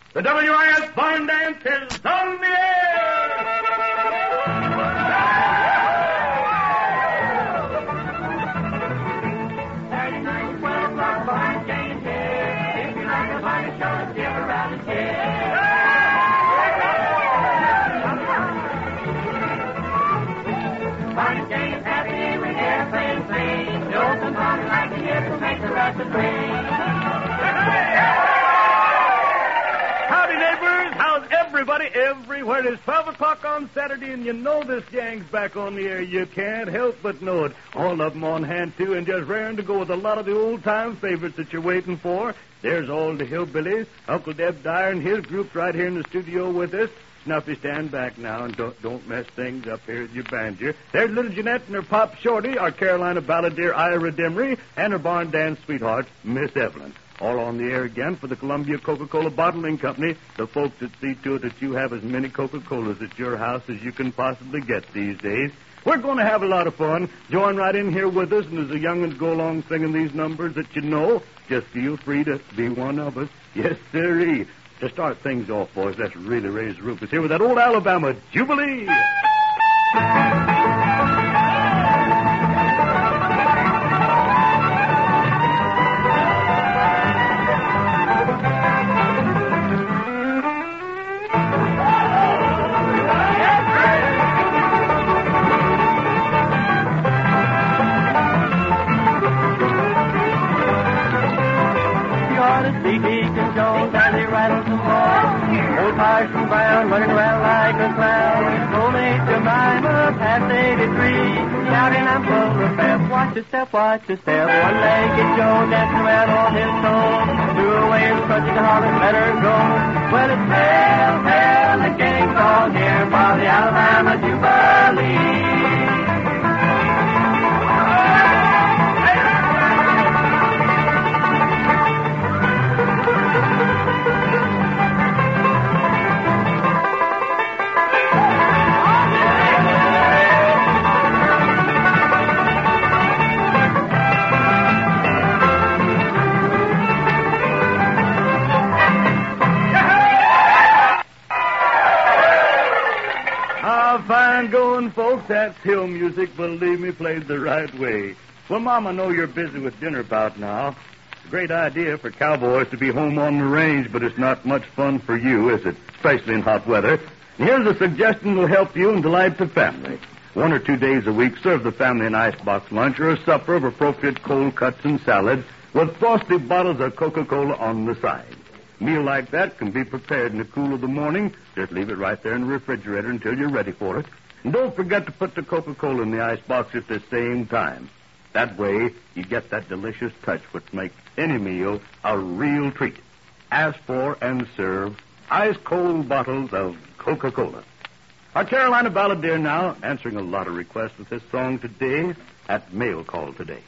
The WIS Barn Dance is on the air! Saturday night, 12 o'clock, Barn Dance here. If you like the fine show, skip around the chair. Barn Dance happy when airplanes sing. Show somebody like the year to make the rest of the Howdy, neighbors. How's everybody everywhere? It is 12 o'clock on Saturday, and you know this gang's back on the air. You can't help but know it. All of them on hand, too, and just raring to go with a lot of the old-time favorites that you're waiting for. There's all the hillbillies, Uncle Deb Dyer and his group right here in the studio with us. Snuffy, stand back now and don't mess things up here at your banjo. There's little Jeanette and her pop Shorty, our Carolina balladeer Ira Demery, and her barn dance sweetheart, Miss Evelyn. All on the air again for the Columbia Coca-Cola Bottling Company, the folks that see to it that you have as many Coca-Colas at your house as you can possibly get these days. We're going to have a lot of fun. Join right in here with us, and as the young'uns go along singing these numbers that you know, just feel free to be one of us. Yes, sirree. To start things off, boys, let's really raise the roof. It's here with that old Alabama Jubilee. Parson Brown running around like a clown. Old Aunt Jemima past 83, shouting I'm full of pep. Watch your step, watch your step. One-legged Joe dancing around on his toes. Threw away his crutches to holler, let her go. Well, it's hell, hell, the gang's all here for the Alabama Jubilee. Fine going, folks. That's hill music, believe me, played the right way. Well, Mom, I know you're busy with dinner about now. It's a great idea for cowboys to be home on the range, but it's not much fun for you, is it? Especially in hot weather. And here's a suggestion that will help you and delight the family. 1 or 2 days a week, serve the family an icebox lunch or a supper of appropriate cold cuts and salads with frosty bottles of Coca-Cola on the side. A meal like that can be prepared in the cool of the morning. Just leave it right there in the refrigerator until you're ready for it. And don't forget to put the Coca-Cola in the icebox at the same time. That way, you get that delicious touch which makes any meal a real treat. Ask for and serve ice-cold bottles of Coca-Cola. Our Carolina balladeer now, answering a lot of requests with this song today at Mail Call Today.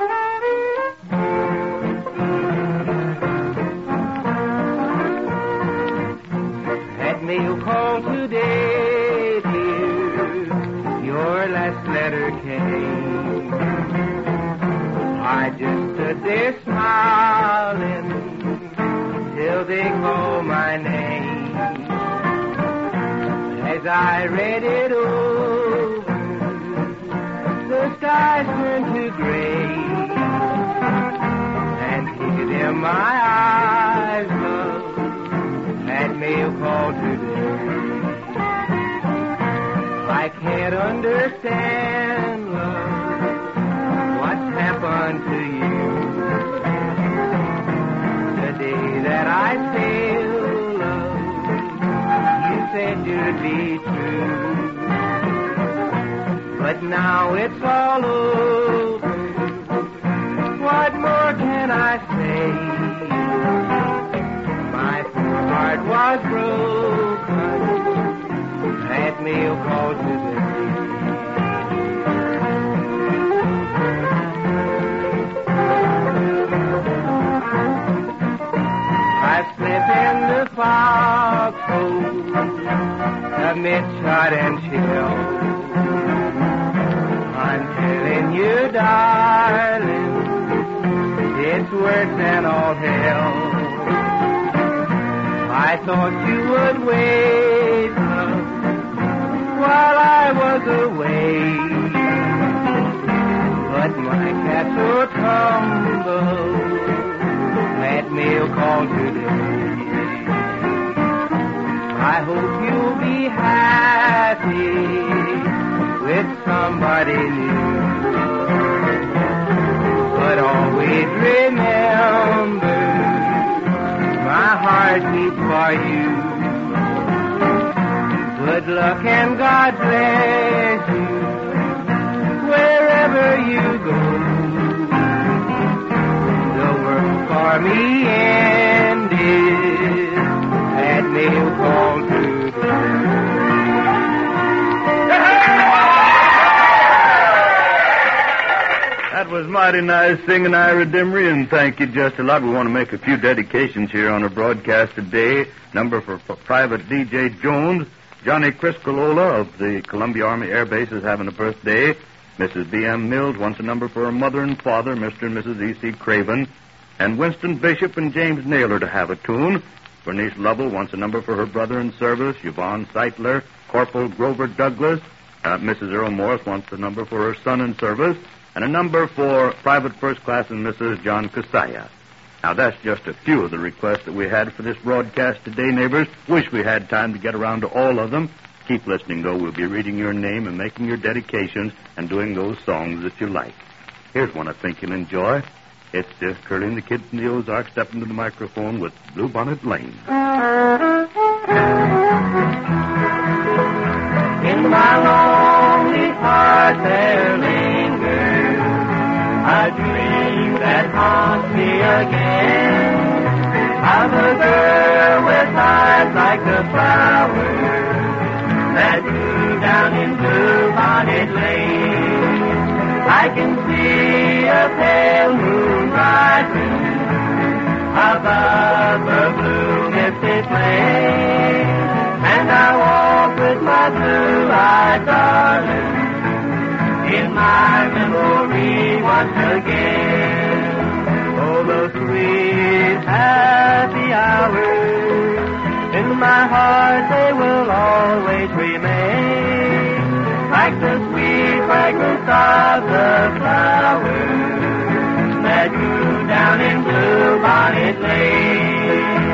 Mail call today, dear, your last letter came. I just stood there smiling till they called my name. As I read it over, the skies turned to gray, and here in my eyes, love, that mail call today. I can't understand, love, what's happened to you. The day that I sailed, love, you said you'd be true. But now it's all over. What more can I say? My poor heart was broken. That mail call today. I've slept in the foxhole amid shot and shell. I'm telling you, darling, it's worse than all hell. I I thought you would wait, love, while I was away. But my castle tumbled, that mail call today. I hope you'll be happy with somebody new. But always remember, my heart beats for you. Good luck and God bless you wherever you go. The work for me ended at mail call today. That was mighty nice singing, Ira Dimry, and thank you just a lot. We want to make a few dedications here on our broadcast today. Number for Private DJ Jones. Johnny Criscolola of the Columbia Army Air Base is having a birthday. Mrs. B.M. Mills wants a number for her mother and father, Mr. and Mrs. E.C. Craven. And Winston Bishop and James Naylor to have a tune. Bernice Lovell wants a number for her brother in service, Yvonne Seitler. Corporal Grover Douglas. Mrs. Earl Morris wants a number for her son in service. And a number for Private First Class and Mrs. John Casaya. Now, that's just a few of the requests that we had for this broadcast today, neighbors. Wish we had time to get around to all of them. Keep listening, though. We'll be reading your name and making your dedications and doing those songs that you like. Here's one I think you'll enjoy. It's just Curly and the Kid from the Ozarks stepping to the microphone with Bluebonnet Lane. In my lonely heart there lingers a dream that haunts me again, of a girl with eyes like the flowers that grew down in Bluebonnet Lane. I can see a pale moon rising above the blue misty plain, and I walk with my blue-eyed darling in my memory once again. Oh, those sweet, happy hours, in my heart they will always remain, like the sweet fragrance of the flowers that grew down in Bluebonnet Lane.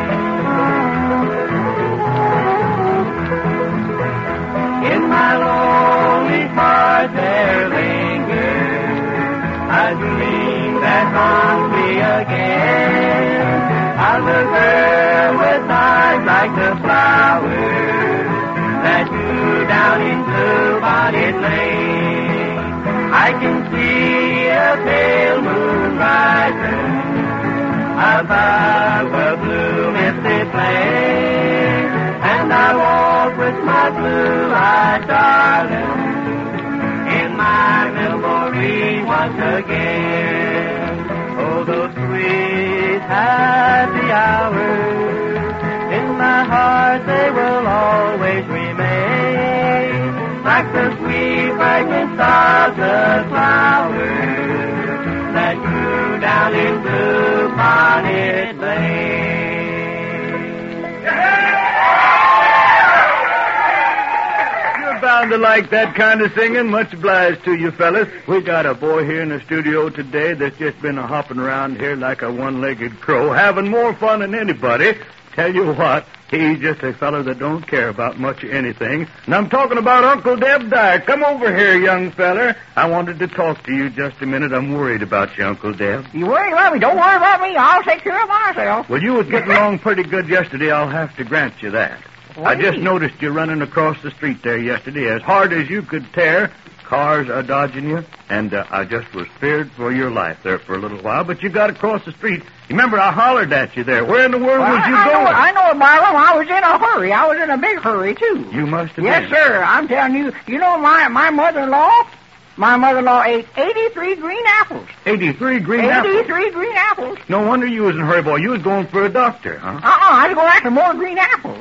In my lonely heart there lingers a dream that haunts me again, of a girl with eyes like the flowers that grew down in Bluebonnet Lane. I can see a pale moon rising above the blue misty plain, and I walk with my blue-eyed darling in my memory once again. Oh, those sweet, happy hours, in my heart they will always remain, like the sweet fragrance of the flowers that grew down in Bluebonnet Lane. Bound to like that kind of singing. Much obliged to you fellas. We got a boy here in the studio today that's just been hopping around here like a one-legged crow, having more fun than anybody. Tell you what, he's just a fellow that don't care about much of anything. And I'm talking about Uncle Deb Dyer. Come over here, young feller. I wanted to talk to you just a minute. I'm worried about you, Uncle Deb. You worried about me? Don't worry about me. I'll take care of myself. Well, you was getting along pretty good yesterday. I'll have to grant you that. I just noticed you running across the street there yesterday as hard as you could tear. Cars are dodging you, and I just was feared for your life there for a little while, but you got across the street. Remember, I hollered at you there. Where in the world was you going? I know it, Marlon. I was in a hurry. I was in a big hurry, too. You must have Yes, been. sir. I'm telling you, you know my mother-in-law? My mother-in-law ate 83 green apples. 83 green apples? 83 green apples. No wonder you was in a hurry, boy. You was going for a doctor, huh? I was going after more green apples.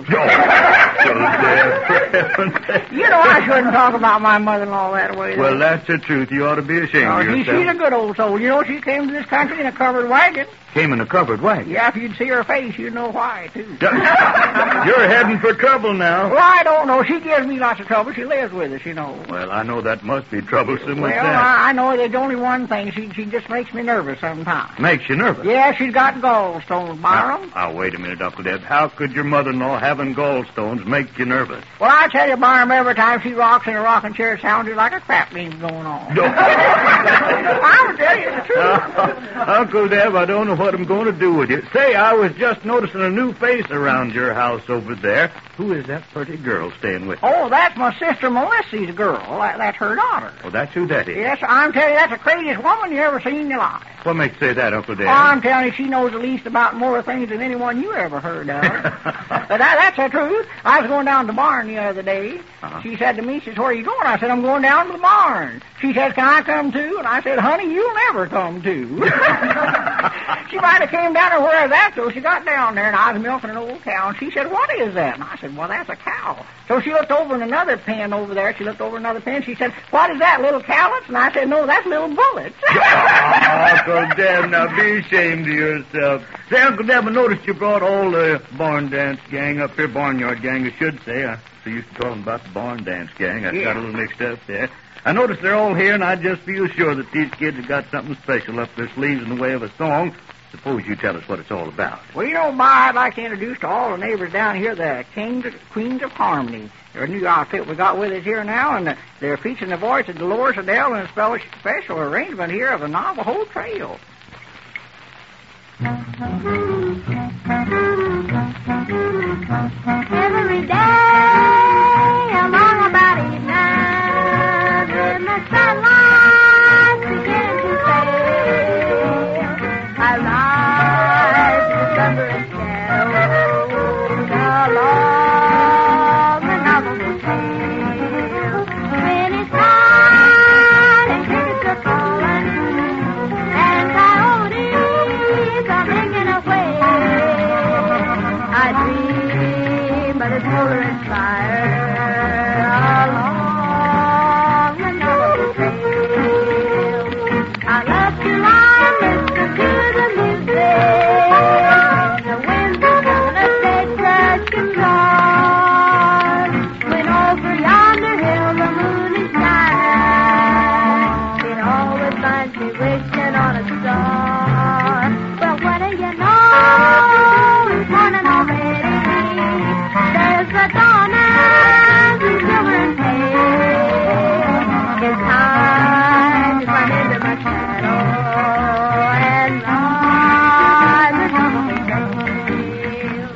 You know I shouldn't talk about my mother-in-law that way. Well, that's the truth. You ought to be ashamed of yourself. She's a good old soul. You know, she came to this country in a covered wagon. Came in a covered wagon? Yeah, if you'd see her face, you'd know why, too. You're heading for trouble now. Well, I don't know. She gives me lots of trouble. She lives with us, you know. Well, I know that must be troublesome with Well, that. I know there's only one thing. She just makes me nervous sometimes. Makes you nervous? Yeah, she's got gallstones, Byram. Now, wait a minute, Uncle Deb. How could your mother-in-law having gallstones make you nervous? Well, I tell you, Byram, every time she rocks in a rocking chair, it sounds like a crap beam going on. I'll tell you the truth. Uncle Deb, I don't know what I'm going to do with you. Say, I was just noticing a new face around your house over there. Who is that pretty girl staying with you? Oh, that's my sister Melissa's girl. That's her daughter. Oh, that's who that is? Yes, I'm telling you, that's the craziest woman you ever seen in your life. What makes you say that, Uncle Deb? Oh, I'm telling you, she knows the least about more things than anyone you ever heard of. But that's the truth. I was going down to the barn the other day. Uh-huh. She said to me, she says, where are you going? I said, I'm going down to the barn. She says, can I come too? And I said, honey, you'll never come too. She might have came down to where that, though. She got down there, and I was milking an old cow, and she said, what is that? And I said, well, that's a cow. So she looked over in another pen over there. She looked over another pen. She said, what is that, little cowlets? And I said, no, that's little bullets. Uncle Deb, now be ashamed of yourself. Say, Uncle Deb, I noticed you brought all the barn dance gang up here, barnyard gang, I should say. I used to call them about the barn dance gang. I got a little mixed up there. I noticed they're all here, and I just feel sure that these kids have got something special up their sleeves in the way of a song. Suppose you tell us what it's all about. Well, you know, Ma, I'd like to introduce to all the neighbors down here the Queens of Harmony. They're a new outfit we got with us here now, and they're featuring the voice of Dolores Adele and a special arrangement here of the Navajo Trail. Every day along about evening, when the sunlight begins to fade, I ride the thunderous shadows along the Navajo Trail. When it's night and crickets are calling and coyotes are making away, I dream of the solar and fire along the Navajo Trail. I love to lie and listen to the music. The winds are blowing a sagebrush guitar. When over yonder hill the moon is shining, it always finds me wishing on a star. But what do you know? It's morning already. There's the dawn and the silver and pale. It's time to climb into my shadow and ride the Navajo Trail.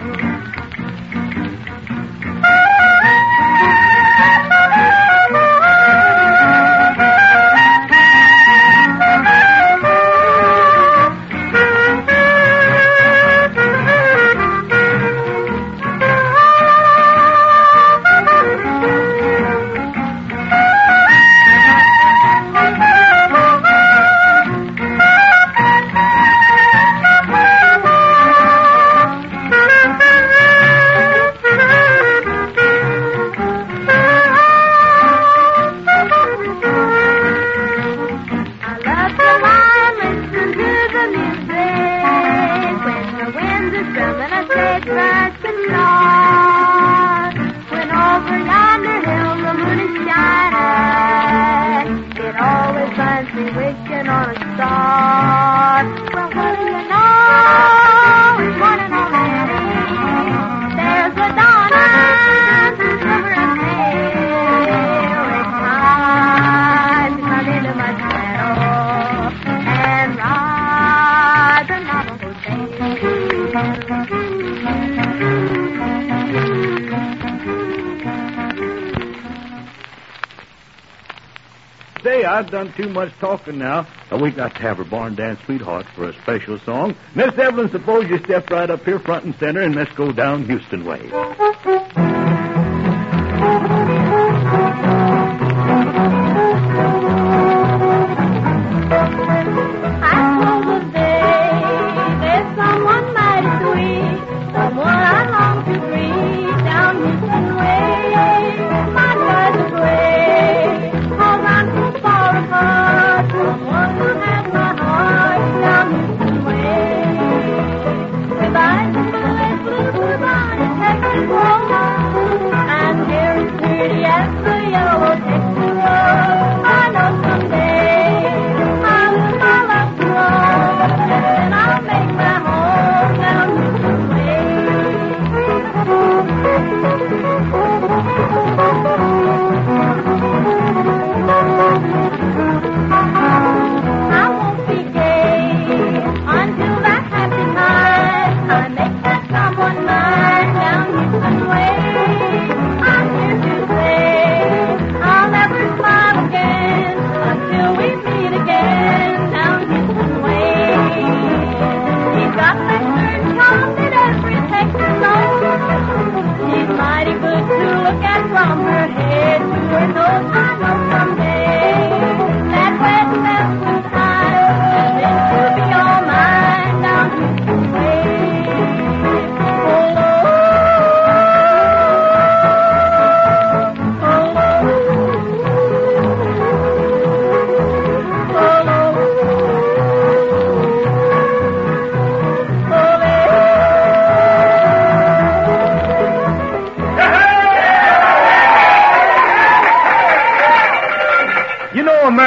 I love to lie and listen to the music when the winds are strumming a sagebrush guitar. When over yonder hill the moon is shining, it always finds me wishing on a star. Well, what do you know? It's morning already. There's the dawn and the silver and pale. It's time to come into my shadow and ride the Navajo Say, I've done too much talking now. We got to have our barn dance sweetheart for a special song. Miss Evelyn, suppose you step right up here front and center, and let's go down Houston way. I told the babe there's someone mighty sweet, someone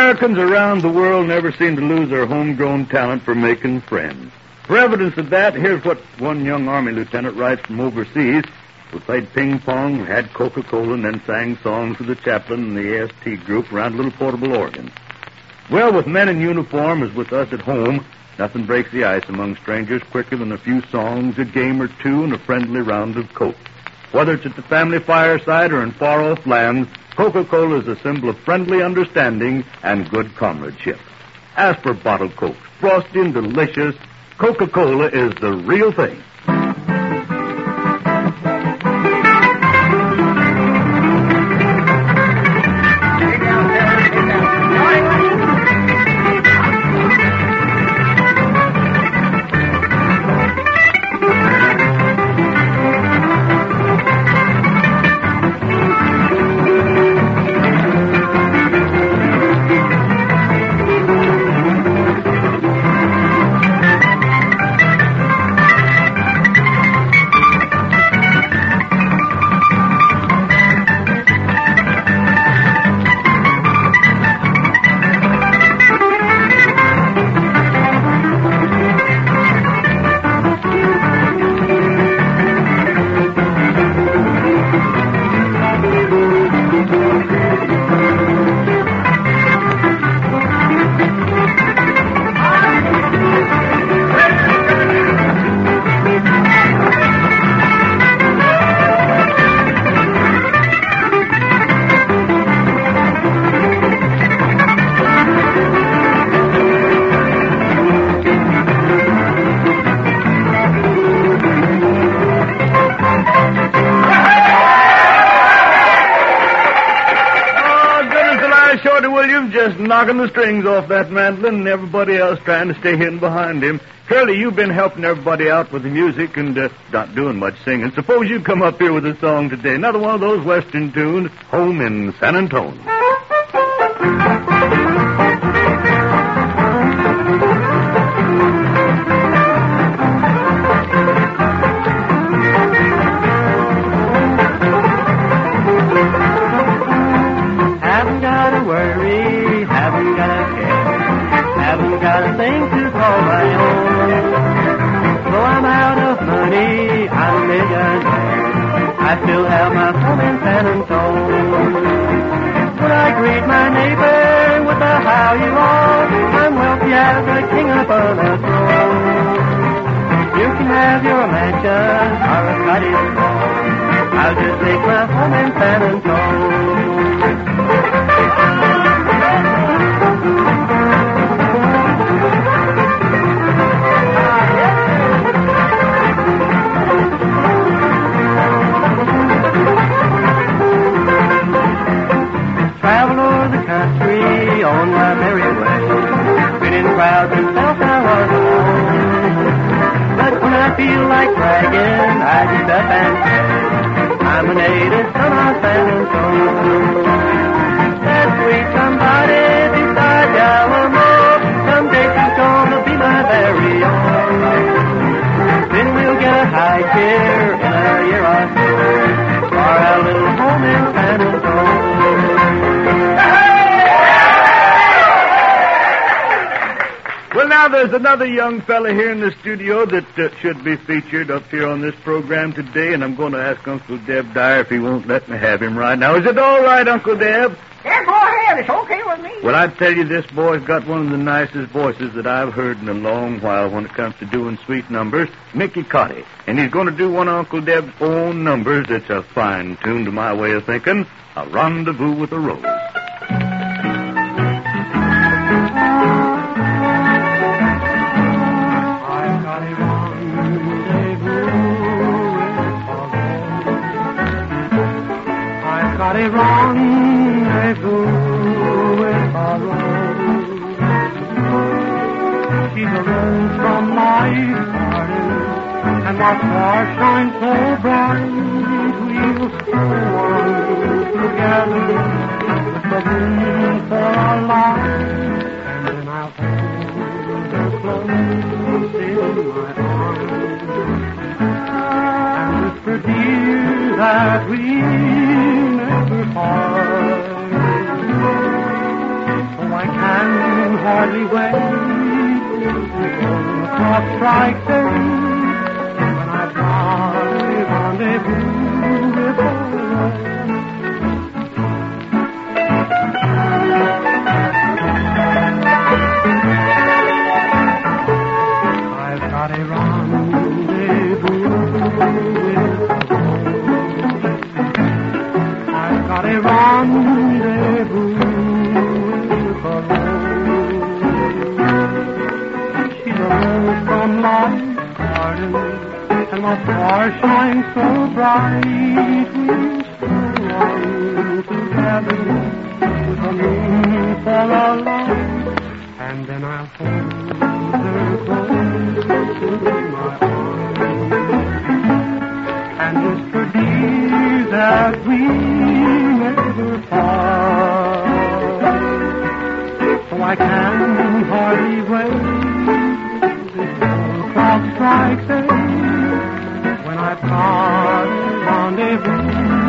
Americans around the world never seem to lose their homegrown talent for making friends. For evidence of that, here's what one young Army lieutenant writes from overseas, who played ping pong, had Coca-Cola, and then sang songs with the chaplain and the AST group around a little portable organ. Well, with men in uniform as with us at home, nothing breaks the ice among strangers quicker than a few songs, a game or two, and a friendly round of Coke. Whether it's at the family fireside or in far-off lands, Coca-Cola is a symbol of friendly understanding and good comradeship. As for bottled Coke, frosty and delicious, Coca-Cola is the real thing. Just knocking the strings off that mandolin and everybody else trying to stay in behind him. Curly, you've been helping everybody out with the music and not doing much singing. Suppose you come up here with a song today. Another one of those Western tunes, Home in San Antonio. I still have my home in San Antonio. When I greet my neighbor with a how you are, I'm wealthy as a king upon a throne. You can have your mansion or a cottage small. I'll just make my home in San Antonio. On my merry way, been in crowds and felt I was alone. But when I feel like bragging, I just up and say, I'm a native son of San Antonio. That sweet somebody beside Alamo, someday she's gonna be my very own. Then we'll get a high chair in a year or so, for our little home in San Antonio. Well, now there's another young fella here in the studio that should be featured up here on this program today, and I'm going to ask Uncle Deb Dyer if he won't let me have him right now. Is it all right, Uncle Deb? Yeah, go ahead. It's okay with me. Well, I tell you, this boy's got one of the nicest voices that I've heard in a long while when it comes to doing sweet numbers, Mickey Cotty. And he's going to do one of Uncle Deb's own numbers. It's a fine tune to my way of thinking, A Rendezvous with a Rose. Got a rendezvous with a rose. She's a rose from my garden, and my star shines so bright. We'll stroll on together with the moon for our light, and then I'll hold her close in my arms and whisper, dear, that we never part. Oh, I can't hardly wait till the clock strikes 8 when I've got a rendezvous with the rain. I've got a rendezvous with the rain. I've got a rendezvous with the rain. She's a rose from life's garden, and my stars shine so bright. We still on together with the moon for our life, and then I'll hold her close in my arms and whisper, dear, that we never part. So I can hardly wait before the clock strikes 8 when I've got a rendezvous.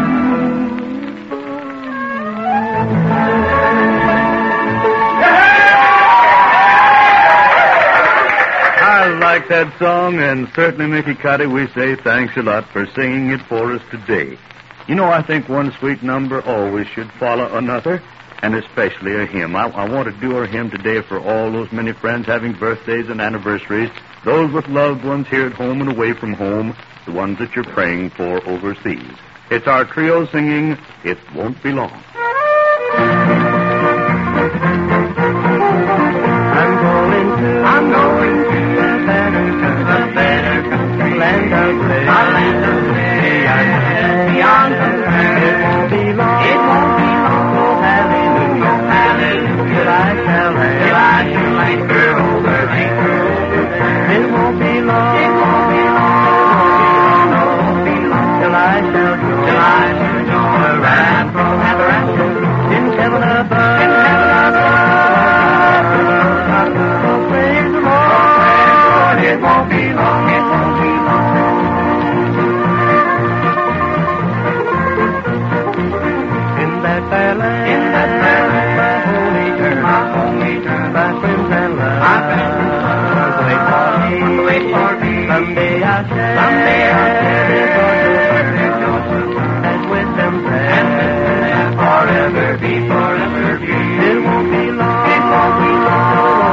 I like that song, and certainly, Mickey Cuddy, we say thanks a lot for singing it for us today. You know, I think one sweet number always should follow another, and especially a hymn. I want to do our hymn today for all those many friends having birthdays and anniversaries, those with loved ones here at home and away from home, the ones that you're praying for overseas. It's our trio singing, It Won't Be Long. I'm going to a better country, land of liberty, beyond compare. It won't be long, oh hallelujah, till I shall anchor over there. It won't be long, till I shall join the rapture in heaven above. It won't be long, it won't be long. In that fair land, my home eternal, my friends and love, wait for me. Someday I shall and with them and forever be. It won't be long, it won't be long,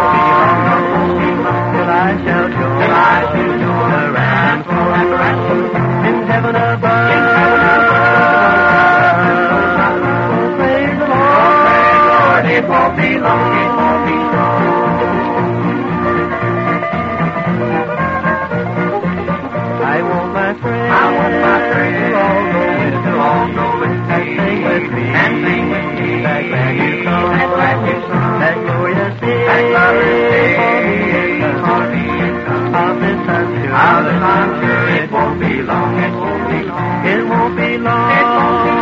till I shall join the rapture in heaven above. Praise the Lord, it won't be long, it won't be long. I want my friends to all go with me, and sing with me, that glad new song, that glorious day, for me of the sun, it won't be long, it won't be long, it won't be long, it won't be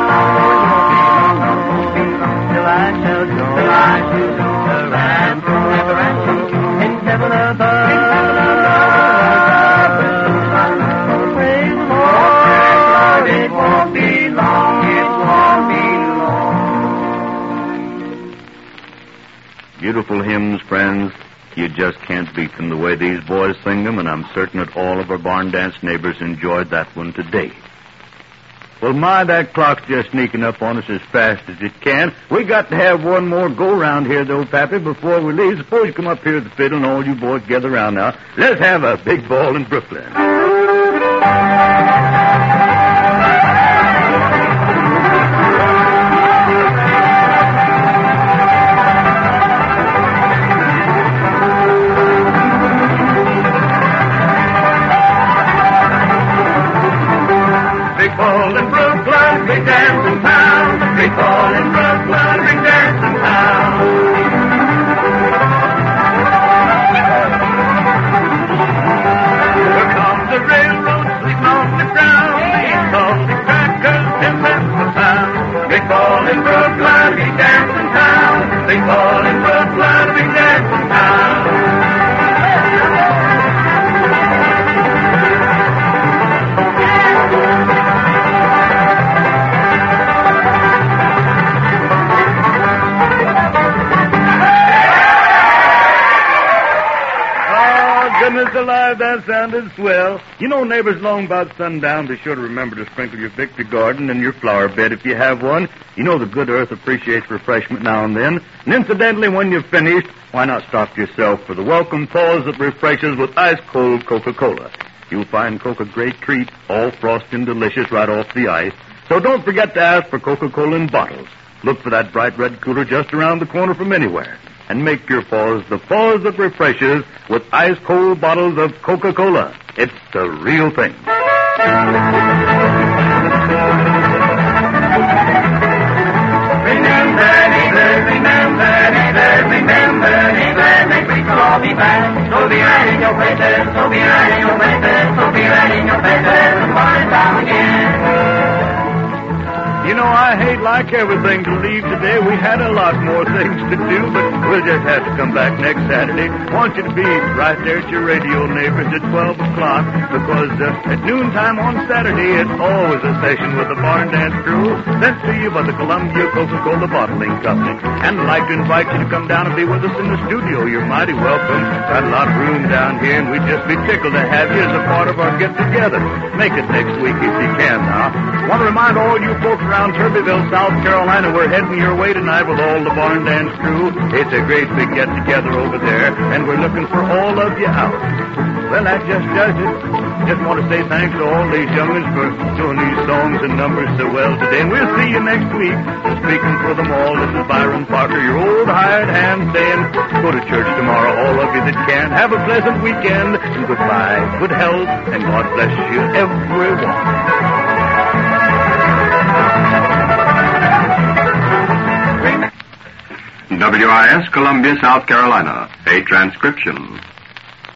long, till I shall join the rapture in heaven above. Praise the Lord, it won't be long, it won't be long. Beautiful hymns, friends. You just can't beat them the way these boys sing them, and I'm certain that all of our barn dance neighbors enjoyed that one today. Well, my, that clock's just sneaking up on us as fast as it can. We got to have one more go-round here, though, Pappy, before we leave. Suppose you come up here with the fiddle and all you boys gather around now. Let's have a big ball in Brooklyn. Big ball in Brooklyn, big dancing town. Big ball in Brooklyn, big dancing town. Here comes the railroad sleeping on the ground. Here comes the crackers and that's the sound. Big ball in Brooklyn, big dancing town. Big ball in Brooklyn, big dancing town. that sounded swell. You know, neighbors, along about sundown, be sure to remember to sprinkle your victory garden and your flower bed if you have one. You know the good earth appreciates refreshment now and then. And incidentally, when you've finished, why not stop yourself for the welcome pause that refreshes with ice-cold Coca-Cola. You'll find Coca a great treat, all frosty and delicious right off the ice. So don't forget to ask for Coca-Cola in bottles. Look for that bright red cooler just around the corner from anywhere. And make your pause the pause that refreshes with ice-cold bottles of Coca-Cola. It's the real thing. So be right in your faces, so be right in your faces, so be right in your faces, the morning time again. You know, I hate like everything to leave today. We had a lot more things to do, but we'll just have to come back next Saturday. I want you to be right there at your radio neighbors at 12 o'clock, because at noontime on Saturday, it's always a session with the Barn Dance Crew, sent to you by the Columbia Coca-Cola Bottling Company. And I'd like to invite you to come down and be with us in the studio. You're mighty welcome. Got a lot of room down here, and we'd just be tickled to have you as a part of our get-together. Make it next week if you can now. Want to remind all you folks around Turbyville, South Carolina, we're heading your way tonight with all the Barn Dance Crew. It's a great big get-together over there, and we're looking for all of you out. Well, that just does it. Just want to say thanks to all these young'uns for doing these songs and numbers so well today, and we'll see you next week. And speaking for them all, this is Byron Parker, your old hired hand, saying go to church tomorrow, all of you that can. Have a pleasant weekend, and goodbye, good health, and God bless you, everyone. WIS, Columbia, South Carolina. A transcription.